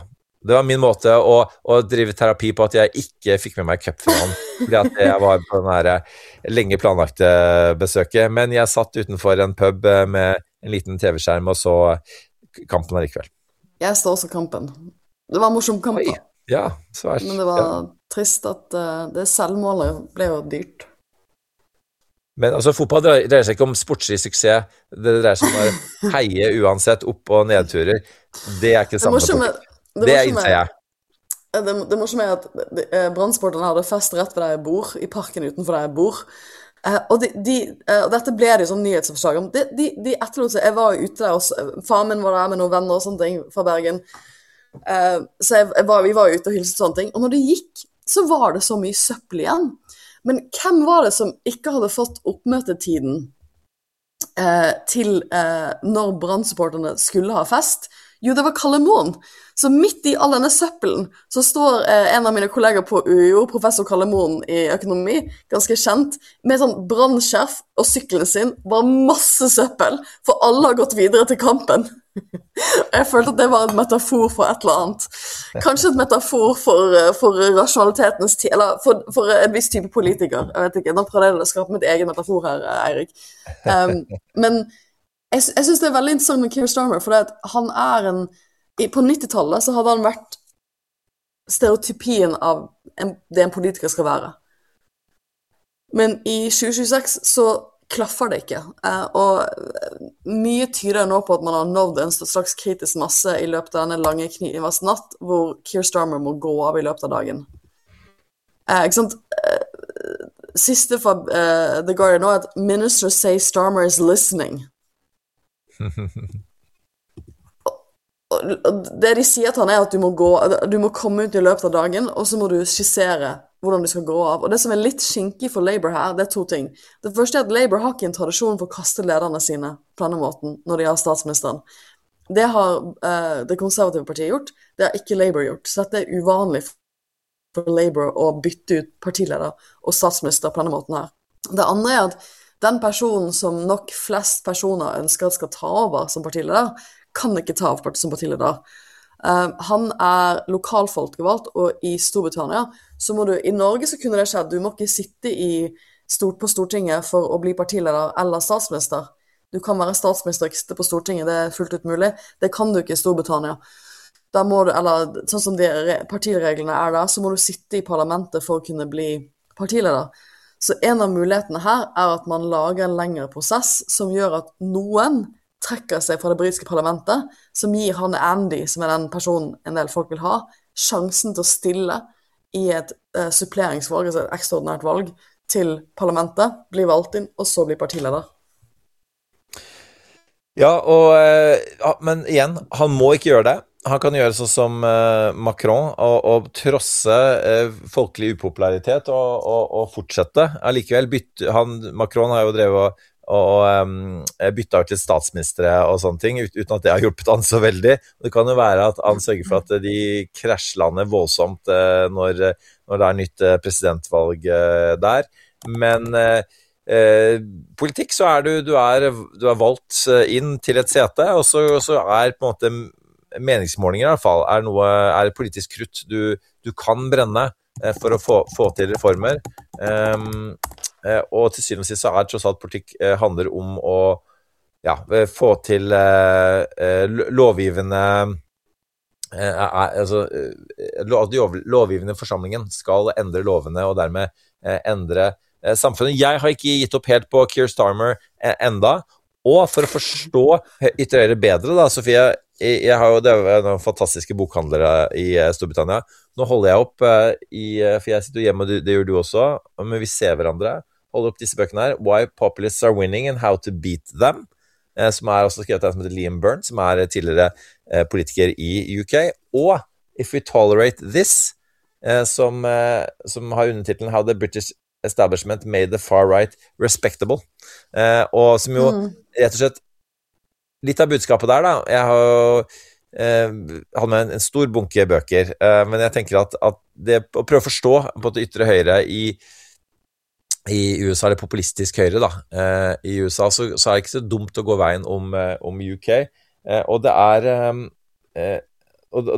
Det var min måte å, å drive terapi på, at jeg ikke fikk med meg cupfinalen, fordi at jeg var på den her lenge planlagte besøket, men jeg satt utenfor en pub med en liten tv-skjerm og så kampen allikevel. Jeg står også kampen. Det var en morsom kamp da. Ja, svært. Men det var ja. trist at uh, det selvmålet ble jo dyrt. Men altså, fotball dreier seg ikke om sportslig suksess, det dreier seg om å heie uansett opp- og nedturer. Det er ikke samme som politikk. Det, det innser jeg. Det, det morsomme er at Brannsporten hadde fest rett ved der jeg bor, i parken utenfor der jeg bor. Uh, og, de, de, uh, og dette ble det jo sånn nyhetsoppslag om. De, de, de etterlot seg, jeg var jo ute der, og faren min var der med noen venner og sånne ting fra Bergen. Uh, så jeg, jeg var, vi var ute og hilste sånne ting. Og når det gikk, så var det så mye søppel igjen. Men hvem var det som ikke hadde fått oppmøtetiden eh, til eh, når Brann-supporterne skulle ha fest? Jo, det var Kalle Moen. Så midt i all denne søppelen så står eh, en av mine kolleger på U I O, professor Kalle Moen i økonomi, ganske kjent, med sånn brannskjerf og sykkelen sin, bare masse søppel, for alle har gått videre til kampen. Jeg følte at det var en metafor for et eller annet. Kanskje et metafor for, for rasjonalitetens tid, eller for, for en viss type politiker. Jeg vet ikke, nå prøvde jeg å skape mitt egen metafor her, Eirik. Um, men jeg, jeg synes det er veldig interessant med Keir Starmer, for det at han er en, på nittitallet så hadde han vært stereotypien av en, det en politiker skal være. Men i tjue tjueseks så klaffer det ikke, uh, og mye tyder nå på at man har nådd en slags kritisk masse i løpet av denne lange knivas natt, hvor Keir Starmer må gå av i løpet av dagen. Uh, ikke sant? Uh, siste fra uh, The Guardian nå er at ministers say Starmer is listening. og, og det de sier til han er at du må, gå, du må komme ut i løpet av dagen, og så må du skissere hvordan du skal gå av. Og det som er litt skinkig for Labour her, det er to ting. Det første er at Labour har ikke en tradisjon for å kaste lederne sine på denne måten når de har statsministeren. Det har uh, det konservative partiet gjort, det har ikke Labour gjort. Så dette er uvanlig for Labour å bytte ut partileder og statsminister på denne måten her. Det andre er at den personen som nok flest personer ønsker at skal ta over som partileder, kan ikke ta over som partileder. Uh, han er lokalfolkevalgt, og i Storbritannia så må du, i Norge så kunne det skjedd, du må ikke sitte i, stort på Stortinget for å bli partileder eller statsminister. Du kan være statsminister og ikke sitte på Stortinget, det er fullt ut mulig. Det kan du ikke i Storbritannia. Da må du, eller sånn som de partireglene er der, så må du sitte i parlamentet for å kunne bli partileder. Så en av mulighetene her er at man lager en lengre prosess som gjør at noen trekker seg fra det britiske parlamentet, som gir han Andy, som er den personen en del folk vil ha, sjansen til å stille i et uh, suppleringsvalg, altså et ekstraordinært valg, til parlamentet, bli valgt inn, og så bli partileder. Ja, og, uh, men igjen, han må ikke gjøre det. Han kan gjøre sånn som uh, Macron, og, og trosse uh, folkelig upopularitet, og, og, og fortsette. Allikevel, bytte, han, Macron har jo drevet og og um, bytta ut til statsministre og sånne ting, uten at det har hjulpet han så veldig. Det kan jo være at han sørger for at de krasjlander voldsomt uh, når, når det er nytt uh, presidentvalg uh, der. Men uh, uh, politikk så er du, du er, du er valgt inn til et sete, og så, så er på en måte meningsmålinger i hvert fall, er, noe, er et politisk krutt du, du kan brenne uh, for å få, få til reformer. Um, og til syvende og sist så er tross alt politikk eh, handler om å ja, få til eh, lovgivende eh, altså lov, lovgivende forsamlingen skal endre lovene og dermed eh, endre eh, samfunnet. Jeg har ikke gitt opp helt på Keir Starmer eh, enda, og for å forstå ytterligere bedre da, Sofie, jeg, jeg har jo, det er noen fantastiske bokhandlere i eh, Storbritannia. Nå holder jeg opp eh, i, for jeg sitter hjemme, og det, det gjør du også, men vi ser hverandre. Holder opp disse bøkene her, Why Populists Are Winning and How to Beat Them, eh, som er også skrevet av en som heter Liam Byrne, som er tidligere eh, politiker i U K, og If We Tolerate This, eh, som, eh, som har undertitelen How the British Establishment Made the Far Right Respectable, eh, og som jo mm. rett og slett litt av budskapet der da, jeg har jo eh, hatt med en, en stor bunke bøker, eh, men jeg tenker at, at det å prøve å forstå på det ytre høyre i I U S A er det populistisk høyre da. Eh, I U S A så, så er det ikke så dumt å gå veien om, eh, om U K. Eh, og det er eh, og, og,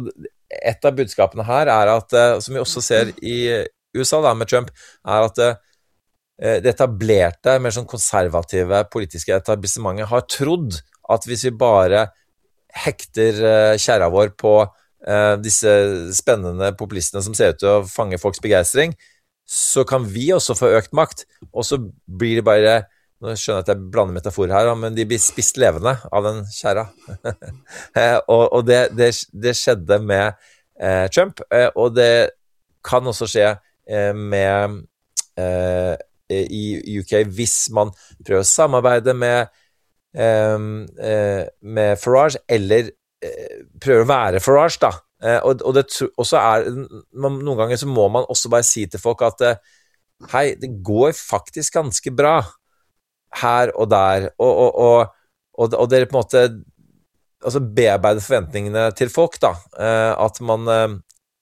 et av budskapene her er at, som vi også ser i U S A da, med Trump, er at det etablerte, mer sånn konservative politiske etablissementet har trodd at hvis vi bare hekter kjæra vår på disse spennende populistene som ser ut til å fange folks begeistring, så kan vi også få økt makt, og så blir det bare, nå skjønner jeg at jeg blander metaforer her, men de blir spist levende av den kjæra. og og det, det, det skjedde med eh, Trump, eh, og det kan også skje eh, med eh, i U K hvis man prøver å samarbeide med, eh, med Farage, eller eh, prøver å være Farage da. Uh, og, og det også er, man, noen ganger så må man også bare si til folk at uh, hei, det går faktisk ganske bra her og der, og, og, og, og, og dere på en måte altså bearbeider forventningene til folk da, uh, at man uh,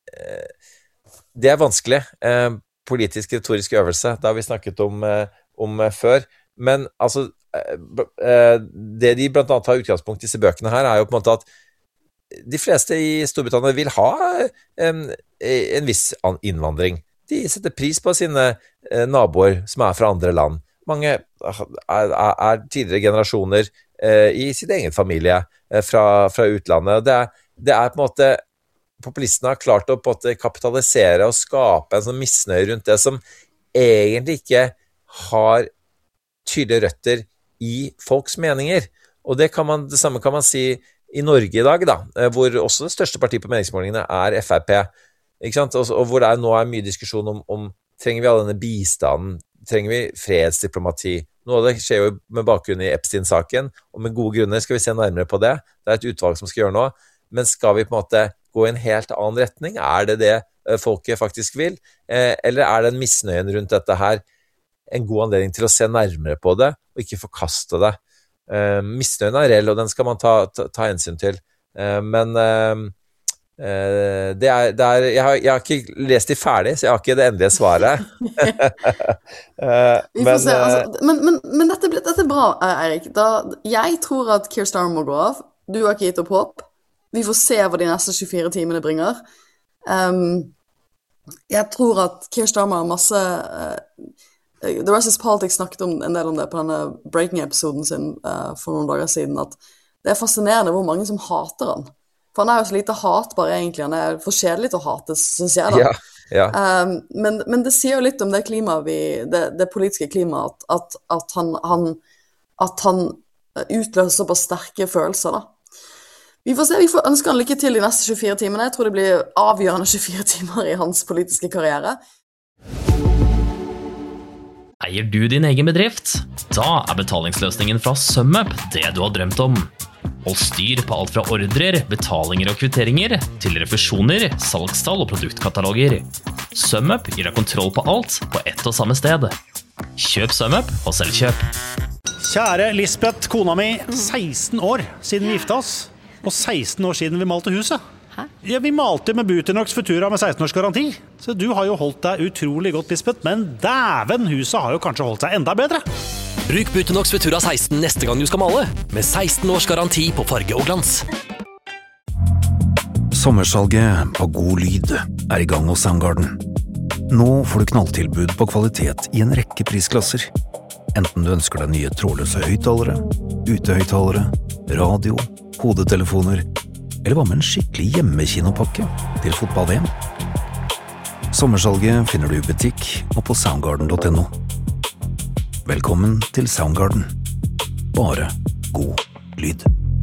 det er vanskelig, uh, politisk retorisk øvelse, det har vi snakket om, uh, om uh, før, men altså uh, uh, det de blant annet har utgangspunkt i disse bøkene her er jo på en måte at de fleste i Storbritannia vil ha en, en viss innvandring. De setter pris på sine naboer som er fra andre land. Mange er, er, er tidligere generasjoner eh, i sitt egen familie eh, fra, fra utlandet. Det er, det er på en måte, populistene har klart å på en måte kapitalisere og skape en sånn misnøye rundt det som egentlig ikke har tydelige røtter i folks meninger. Og det, kan man, det samme kan man si i Norge i dag da, hvor også det største partiet på meningsmålingene er F R P, ikke sant? Og, og hvor det er, nå er mye diskusjon om, om trenger vi all denne bistanden, trenger vi fredsdiplomati? Noe av det skjer jo med bakgrunn i Epstein-saken, og med gode grunner skal vi se nærmere på det. Det er et utvalg som skal gjøre noe, men skal vi på en måte gå i en helt annen retning? Er det det folket faktisk vil? Eh, eller er den misnøyen rundt dette her en god anledning til å se nærmere på det, og ikke forkaste det? Uh, misnøyen er reell, og den skal man ta, ta, ta hensyn til. Uh, men uh, uh, det er, det er, jeg, har, jeg har ikke lest de ferdig, så jeg har ikke det endelige svaret. uh, men, se, altså, men, men, men dette, dette er bra, Eirik. Da, jeg tror at Keir Starmer må gå av. Du har ikke gitt opp håp. Vi får se hva de neste tjuefire timene bringer. Um, jeg tror at Keir Starmer har masse... Uh, The Rest is Politics snakket om en del om det på denne Breaking-episoden sin uh, for noen dager siden, at det er fascinerende hvor mange som hater han. For han er jo så lite hatbar egentlig, han er for kjedelig til å hate, synes jeg da. Ja, ja. Um, men, men det sier jo litt om det klimaet vi, det, det politiske klimaet, at, at, at, han, han, at han utløser såpass sterke følelser da. Vi får se, vi får ønske han lykke til de neste tjuefire timene. Jeg tror det blir avgjørende tjuefire timer i hans politiske karriere. Eier du din egen bedrift? Da er betalingsløsningen fra SumUp det du har drømt om. Hold styr på alt fra ordrer, betalinger og kvitteringer, til refusjoner, salgstall og produktkataloger. SumUp gir deg kontroll på alt på ett og samme sted. Kjøp SumUp og selvkjøp. Kjære Lisbeth, kona mi, seksten år siden vi gifta oss, og seksten år siden vi malte huset. Ja, vi malte med Butinox Futura med seksten års garanti. Så du har jo holdt deg utrolig godt, Lisbeth, men dæven, huset har jo kanskje holdt seg enda bedre. Bruk Butinox Futura seksten neste gang du skal male, med seksten års garanti på farge og glans. Sommersalget av god lyd er i gang hos Soundgarden. Nå får du knalltilbud på kvalitet i en rekke prisklasser. Enten du ønsker deg nye trådløse høyttalere, utehøyttalere, radio, hodetelefoner, eller hva med en skikkelig hjemmekinopakke til fotball-V M? Sommersalget finner du i butikk og på soundgarden punktum no. Velkommen til Soundgarden. Bare god lyd.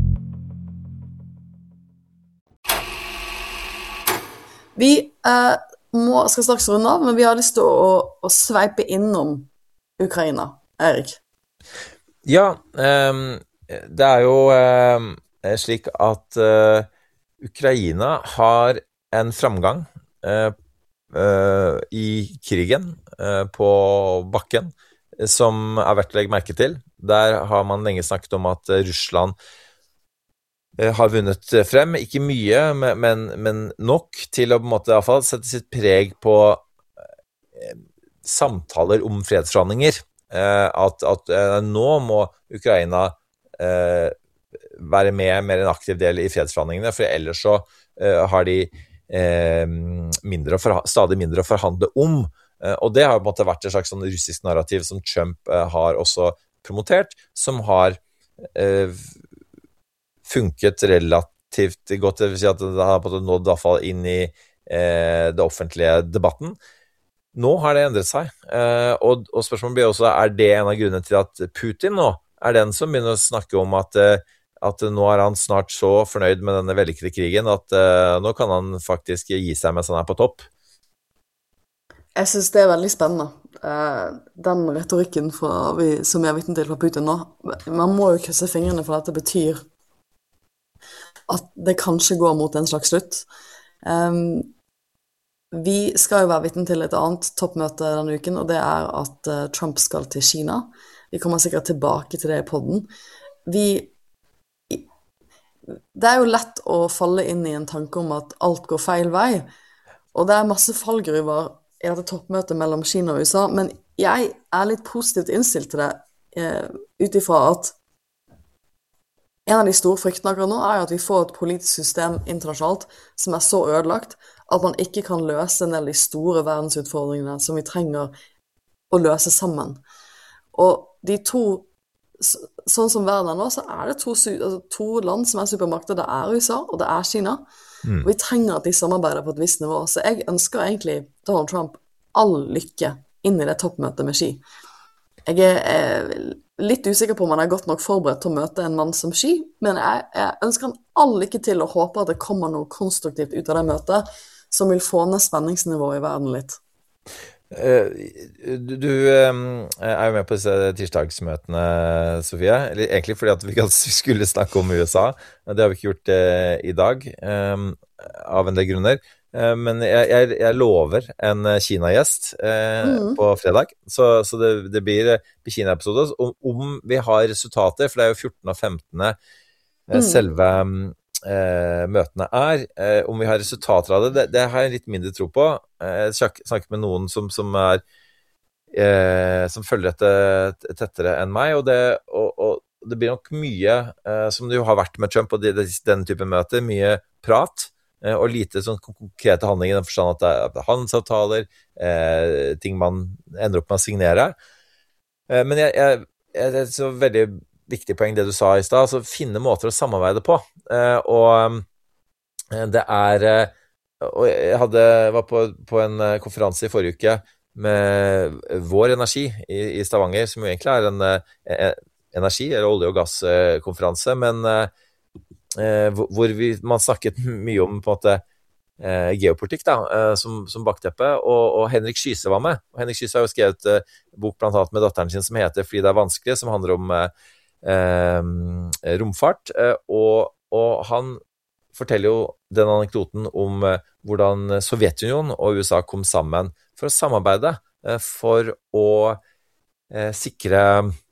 Vi eh, må, skal straks runde av, men vi har lyst til å, å sveipe innom Ukraina. Eirik? Ja, um, det er jo um, slik at uh, Ukraina har en framgang uh, uh, i krigen uh, på bakken som er verdt å legge merke til. Der har man lenge snakket om at uh, Russland uh, har vunnet frem, ikke mye, men, men nok til å på en måte i hvert fall sette sitt preg på uh, samtaler om fredsforhandlinger. Uh, at, at uh, nå må Ukraina uh, være med mer en aktiv del i fredsforhandlingene, for ellers så uh, har de eh, mindre å forha- stadig mindre å forhandle om. Eh, og det har på en måte vært et slags sånn russisk narrativ som Trump eh, har også promotert, som har eh, funket relativt godt, det vil si at det har på en måte nådd i hvert fall inn i eh, det offentlige debatten. Nå har det endret seg, eh, og, og spørsmålet blir også, er det en av grunnene til at Putin nå er den som begynner å snakke om at, eh, at nå er han snart så fornøyd med denne vellykkede krigen, at eh, nå kan han faktisk gi seg mens han er på topp? Jeg synes det er veldig spennende. Eh, den retorikken fra, vi, som jeg er vitne til fra Putin nå, man må jo krysse fingrene for at det betyr at det kanskje går mot en slags slutt. Um, vi skal jo være vitne til et annet toppmøte denne uken, og det er at uh, Trump skal til Kina. Vi kommer sikkert tilbake til det i podden. Vi, det er jo lett å falle inn i en tanke om at alt går feil vei, og det er masse fallgruver i dette toppmøtet mellom Kina og U S A, men jeg er litt positivt innstilt til det, uh, utifra at en av de store fryktene akkurat nå er at vi får et politisk system internasjonalt som er så ødelagt at man ikke kan løse en del av de store verdensutfordringene som vi trenger å løse sammen. Og de to, sånn som verden er nå, så er det to, altså to land som er supermakter. Det er U S A, og det er Kina. Mm. Og vi trenger at de samarbeider på et visst nivå. Så jeg ønsker egentlig Donald Trump all lykke inn i det toppmøtet med Xi. Jeg er, er litt usikker på om han er godt nok forberedt til å møte en mann som Xi, men jeg, jeg ønsker han all lykke til og håper at det kommer noe konstruktivt ut av det møtet som vil få ned spenningsnivået i verden litt. Uh, du, du um, er jo med på disse tirsdagsmøtene, Sofie, eller egentlig fordi at vi skulle snakke om U S A, men det har vi ikke gjort uh, i dag, um, av en del grunner. Men jeg, jeg, jeg lover en Kina-gjest eh, mm. på fredag, så, så det, det blir Kina-episode. Om, om vi har resultater, for det er jo fjorten og femten eh, mm. selve eh, møtene er, eh, om vi har resultater av det, det, det har jeg litt mindre tro på. Jeg snakket med noen som, som, er, eh, som følger dette tettere enn meg, og det, og, og det blir nok mye, eh, som det jo har vært med Trump og de, de, den type møter, mye prat, og lite sånn konkrete handlinger i den forstand at det er handelsavtaler, eh, ting man ender opp med å signere. Eh, men jeg, jeg, jeg, det er så veldig viktig poeng det du sa i sted, altså finne måter å samarbeide på. Eh, og eh, det er, eh, og jeg hadde, var på, på en konferanse i forrige uke med Vår Energi i, i Stavanger, som jo egentlig er en eh, energi- eller olje- og gasskonferanse, men eh, Eh, hvor vi, man snakket mye om på en måte eh, geopolitikk da, eh, som, som bakteppe, og, og Henrik Skyse var med. Og Henrik Skyse har jo skrevet eh, bok blant annet med datteren sin som heter Fordi det er vanskelig, som handler om eh, eh, romfart, eh, og, og han forteller jo den anekdoten om eh, hvordan Sovjetunionen og U S A kom sammen for å samarbeide, eh, for å eh, sikre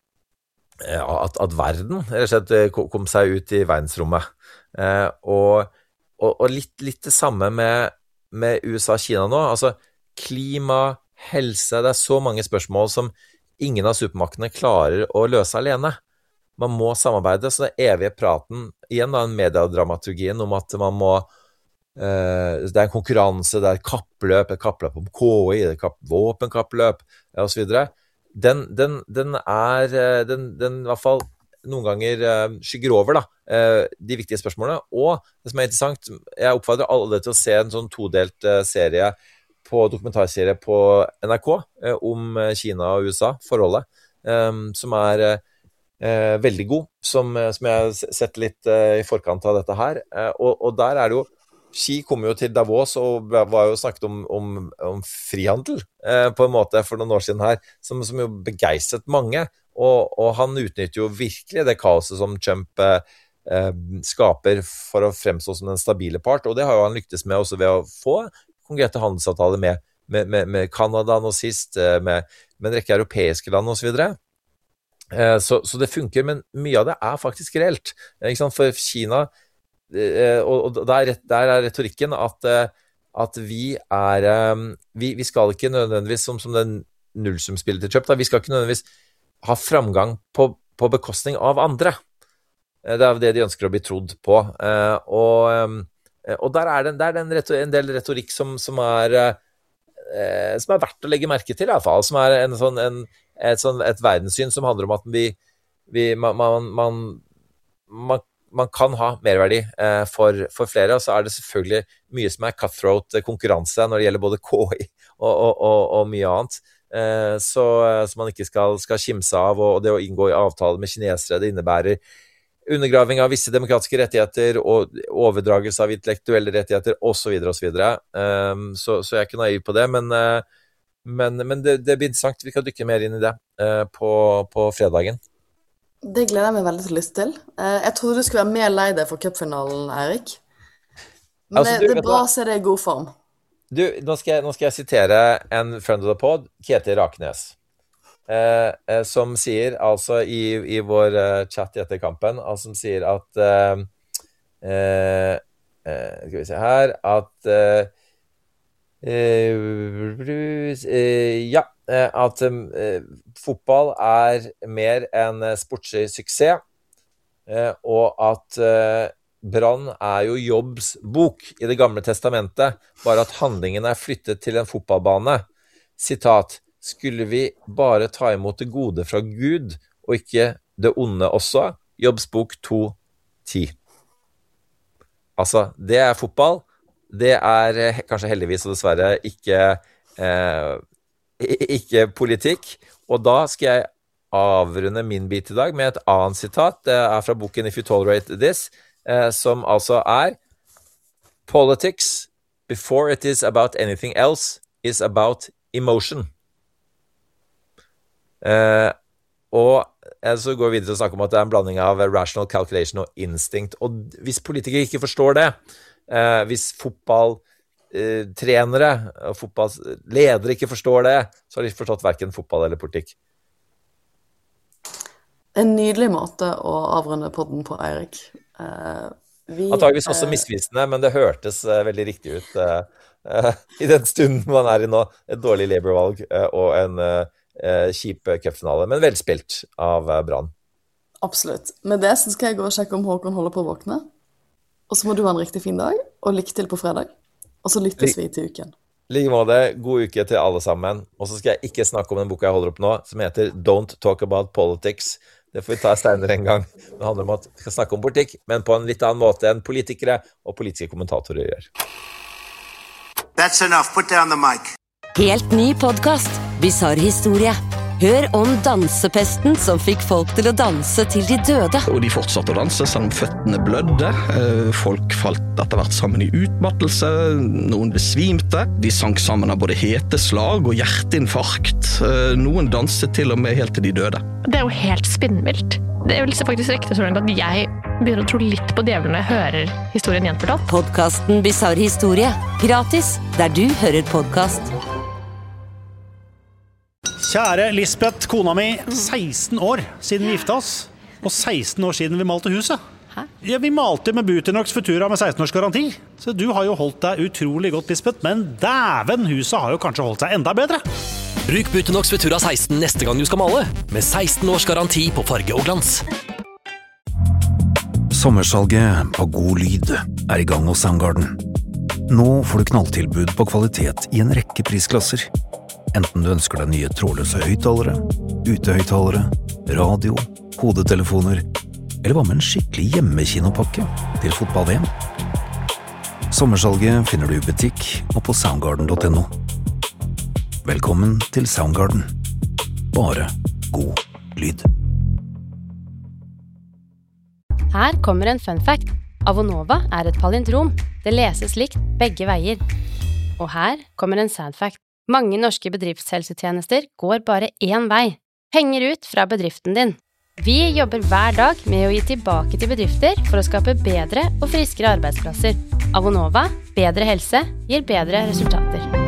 At, at verden rett og slett kom seg ut i verdensrommet. Eh, og, og, og litt, litt det samme med, med U S A og Kina nå. Altså klima, helse, det er så mange spørsmål som ingen av supermaktene klarer å løse alene. Man må samarbeide, så det evige praten, igjen da en mediedramaturgien om at man må eh, det er en konkurranse, det er et kappløp, et kappløp om K I, det er et våpenkappløp, og så videre. Den, den, den er, den, den i hvert fall noen ganger uh, skygger over da, uh, de viktige spørsmålene, og det som er interessant, jeg oppfordrer alle til å se en sånn todelt uh, serie på dokumentarserie på N R K uh, om Kina og U S A, forholdet, um, som er uh, veldig god, som, som jeg har sett litt uh, i forkant av dette her, uh, og, og der er det jo Xi kom jo til Davos og var jo snakket om, om, om frihandel eh, på en måte for noen år siden her, som, som jo begeistret mange, og, og han utnytter jo virkelig det kaoset som Trump eh, skaper for å fremstå som den stabile part, og det har jo han lyktes med også ved å få konkrete handelsavtaler med, med, med, med Canada nå sist, eh, med, med en rekke europeiske land og så videre. Eh, så, så det funker, men mye av det er faktisk reelt, ikke sant? For Kina og der, der er retorikken at, at vi er vi, vi skal ikke nødvendigvis som, som den nullsumspillet til Trump, da, vi skal ikke nødvendigvis ha framgang på, på bekostning av andre. Det er det de ønsker å bli trodd på, og, og der er det, der er det en, retor, en del retorikk som, som, er, eh, som er verdt å legge merke til, i hvert fall. Som er en sånn, en, et, sånn, et verdenssyn som handler om at vi, vi, man, man, man, man, man kan ha merverdi eh, for, for flere, og så er det selvfølgelig mye som er cutthroat konkurranse når det gjelder både K I og, og, og, og mye annet. Eh, så, så man ikke skal, skal kimse av, og det å inngå i avtaler med kinesere, det innebærer undergraving av visse demokratiske rettigheter og overdragelse av intellektuelle rettigheter og så videre og så videre. Um, så, så jeg er ikke naiv på det, men, uh, men, men det, det blir interessant. Vi kan dykke mer inn i det uh, på, på fredagen. Det gleder jeg meg veldig til lyst til. Uh, jeg trodde du skulle være mer lei deg for cupfinalen, Eirik. Men altså, det, du, det er bra å se det i god form. Du, nå skal, jeg, nå skal jeg sitere en friend of the pod, Ketil Raknes. Eh, eh, som sier, altså i, i vår uh, chat etter kampen, altså, som sier at uh, uh, uh, skal vi se her at uh, uh, uh, ja uh, at uh, fotball er mer en uh, sportslig suksess, uh, og at uh, Brann er jo Jobbs bok i det gamle testamentet, bare at handlingen er flyttet til en fotballbane. Sitat: skulle vi bare ta imot det gode fra Gud, og ikke det onde også? Jobbs bok to ti. Altså, det er fotball. Det er kanskje heldigvis og dessverre ikke, eh, ikke politikk. Og da skal jeg avrunde min bit i dag med et annet sitat. Det er fra boken If You Tolerate This, eh, som altså er: Politics, before it is about anything else, is about emotion. Uh, og så går vi videre til å snakke om at det er en blanding av rational calculation og instinct, og hvis politikere ikke forstår det, uh, hvis fotballtrenere uh, og fotballledere ikke forstår det, så har de ikke forstått hverken fotball eller politikk. En nydelig måte å avrunde podden på, Eirik. Uh, vi, Antageligvis også misvisende, men det hørtes uh, veldig riktig ut uh, uh, i den stunden man er i nå. Et dårlig Labour-valg uh, og en uh, Eh, kjip cupfinale, men velspilt av eh, Brann. Absolutt. Med det så skal jeg gå og sjekke om Håkon holder på å våkne. Og så må du ha en riktig fin dag, og lykke til på fredag. Og så lyttes vi til uken. Like måte, god uke til alle sammen. Og så skal jeg ikke snakke om den boka jeg holder opp nå, som heter Don't Talk About Politics. Det får vi ta senere en gang. Det handler om at vi skal snakke om politikk, men på en litt annen måte enn politikere og politiske kommentatorer gjør. That's enough. Put down the mic. Helt ny podcast, Bizarre historie. Hør om dansepesten som fikk folk til å danse til de døde. Og de fortsatte å danse selv om føttene blødde. Folk falt etter hvert sammen i utmattelse. Noen besvimte. De sank sammen av både heteslag og hjerteinfarkt. Noen danset til og med helt til de døde. Det er jo helt spinnvilt. Det er jo faktisk riktig sånn at jeg begynner å tro litt på djevelen når jeg hører historien gjenfortalt. Podcasten Bizarre historie. Gratis der du hører podcast. Kjære Lisbeth, kona mi, seksten år siden vi gifta oss, og seksten år siden vi malte huset. Hæ? Ja, vi malte med Buteinox Futura med seksten års garanti. Så du har jo holdt deg utrolig godt, Lisbeth, men dæven, huset har jo kanskje holdt seg enda bedre. Bruk Buteinox Futura seksten neste gang du skal male, med seksten års garanti på farge og glans. Sommersalget av god lyd er i gang hos Soundgarden. Nå får du knalltilbud på kvalitet i en rekke prisklasser. Enten du ønsker deg nye trådløse høyttalere, utehøyttalere, radio, hodetelefoner, eller hva med en skikkelig hjemmekinopakke til fotball-V M. Sommersalget finner du i butikk og på soundgarden punktum no. Velkommen til Soundgarden. Bare god lyd. Her kommer en fun fact. Avonova er et palindrom. Det leses likt begge veier. Og her kommer en sad fact. Mange norske bedriftshelsetjenester går bare én vei. Penger ut fra bedriften din. Vi jobber hver dag med å gi tilbake til bedrifter for å skape bedre og friskere arbeidsplasser. Avonova, bedre helse, gir bedre resultater.